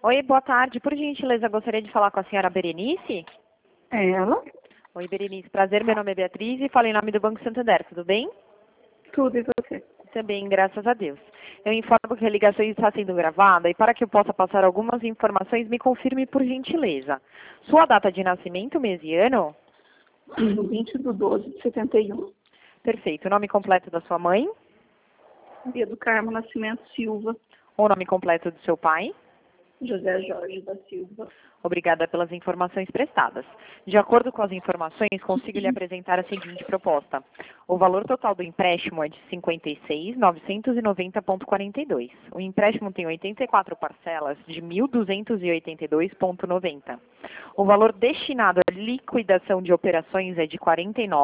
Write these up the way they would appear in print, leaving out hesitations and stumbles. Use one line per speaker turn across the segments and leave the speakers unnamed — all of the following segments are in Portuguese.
Oi, boa tarde. Por gentileza, gostaria de falar com a senhora Berenice?
É ela?
Oi, Berenice. Prazer, meu nome é Beatriz e falo em nome do Banco Santander. Tudo bem?
Tudo e você?
Também, graças a Deus. Eu informo que a ligação está sendo gravada e para que eu possa passar algumas informações, me confirme por gentileza. Sua data de nascimento, mês e ano?
20/12/71.
Perfeito. O nome completo da sua mãe?
Dia do Carmo Nascimento Silva.
O nome completo do seu pai?
José Jorge da Silva.
Obrigada pelas informações prestadas. De acordo com as informações, consigo lhe apresentar a seguinte proposta. O valor total do empréstimo é de R$ 56.990,42. O empréstimo tem 84 parcelas de R$ 1.282,90. O valor destinado à liquidação de operações é de R$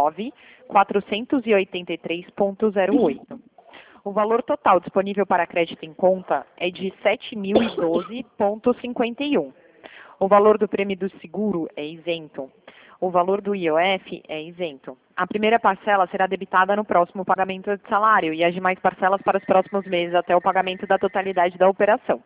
49.483,08. O valor total disponível para crédito em conta é de R$ 7.012,51. O valor do prêmio do seguro é isento. O valor do IOF é isento. A primeira parcela será debitada no próximo pagamento de salário e as demais parcelas para os próximos meses até o pagamento da totalidade da operação.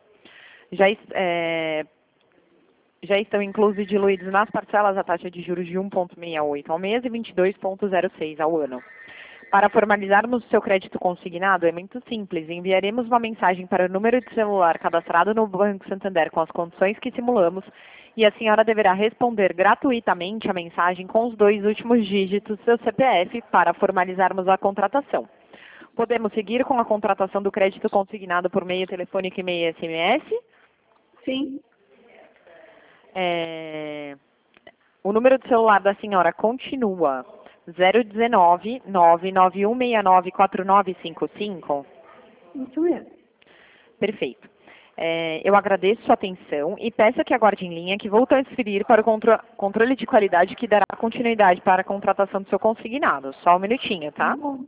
Já estão inclusos e diluídos nas parcelas a taxa de juros de 1,68 ao mês e 22,06 ao ano. Para formalizarmos o seu crédito consignado, é muito simples. Enviaremos uma mensagem para o número de celular cadastrado no Banco Santander com as condições que simulamos e a senhora deverá responder gratuitamente a mensagem com os 2 últimos dígitos do seu CPF para formalizarmos a contratação. Podemos seguir com a contratação do crédito consignado por meio telefônico e meio SMS?
Sim.
O número de celular da senhora continua 019 991694955?
Isso mesmo.
Perfeito. Eu agradeço sua atenção e peço que aguarde em linha que vou transferir para o controle de qualidade que dará continuidade para a contratação do seu consignado. Só um minutinho, tá?
Tá bom.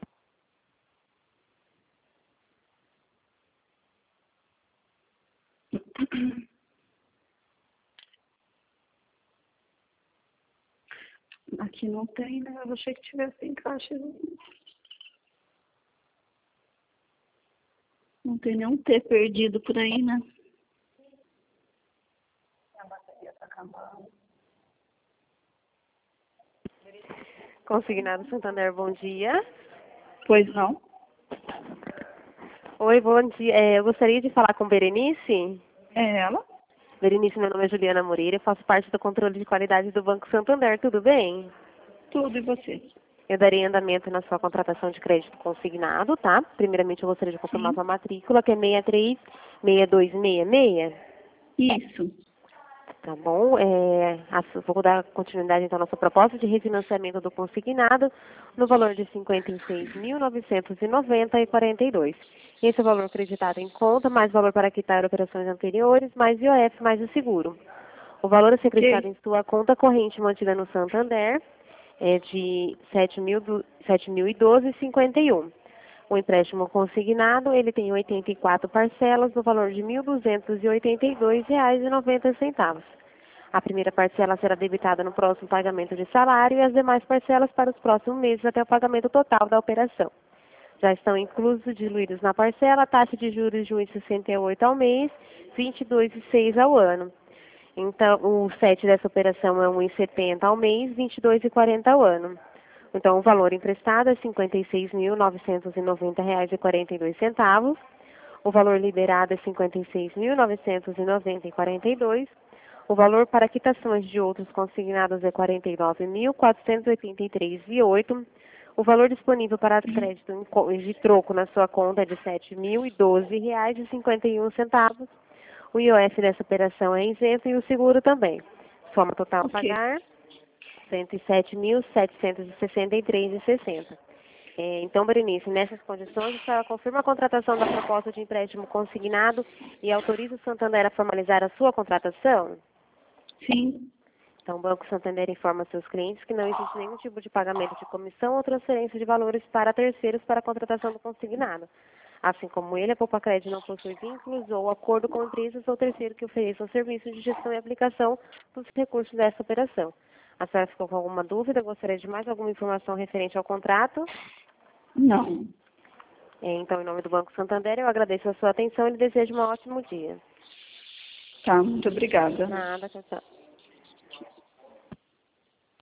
Aqui não tem, né? Eu achei que tivesse em caixa. Não tem nenhum T perdido por aí, né? A bateria tá acabando.
Consignado Santander, bom dia.
Pois não?
Oi, bom dia. Eu gostaria de falar com Berenice.
É ela?
Berenice, meu nome é Juliana Moreira, eu faço parte do controle de qualidade do Banco Santander, tudo bem?
Tudo e você?
Eu darei andamento na sua contratação de crédito consignado, tá? Primeiramente, eu gostaria de confirmar
Sim.
sua matrícula, que é 636266.
Isso.
Tá bom? Vou dar continuidade, então, à nossa proposta de refinanciamento do consignado no valor de R$ 56.990,42. Esse é o valor acreditado em conta, mais valor para quitar operações anteriores, mais IOF, mais o seguro. O valor a ser acreditado em sua conta corrente mantida no Santander é de R$ 7.012,51. O empréstimo consignado, ele tem 84 parcelas no valor de R$ 1.282,90. A primeira parcela será debitada no próximo pagamento de salário e as demais parcelas para os próximos meses até o pagamento total da operação. Já estão inclusos diluídos na parcela a taxa de juros de 1,68 ao mês, 22,6 ao ano. Então, o 7 dessa operação é 1,70 ao mês, 22,40 ao ano. Então, o valor emprestado é R$ 56.990,42. O valor liberado é R$ 56.990,42. O valor para quitações de outros consignados é R$ 49.483,08. O valor disponível para crédito de troco na sua conta é de R$ 7.012,51. O IOF dessa operação é isento e o seguro também. Soma total a pagar R$ 107.763,60. Então, Berenice, nessas condições, a senhora confirma a contratação da proposta de empréstimo consignado e autoriza o Santander a formalizar a sua contratação?
Sim.
Então, o Banco Santander informa seus clientes que não existe nenhum tipo de pagamento de comissão ou transferência de valores para terceiros para a contratação do consignado. Assim como ele, a Poupa Crédito não possui vínculos ou acordo com empresas ou terceiro que ofereçam serviços de gestão e aplicação dos recursos dessa operação. A senhora ficou com alguma dúvida? Gostaria de mais alguma informação referente ao contrato?
Não.
Então, em nome do Banco Santander, eu agradeço a sua atenção e lhe desejo um ótimo dia.
Tá, muito obrigada.
Nada, tchau, tchau.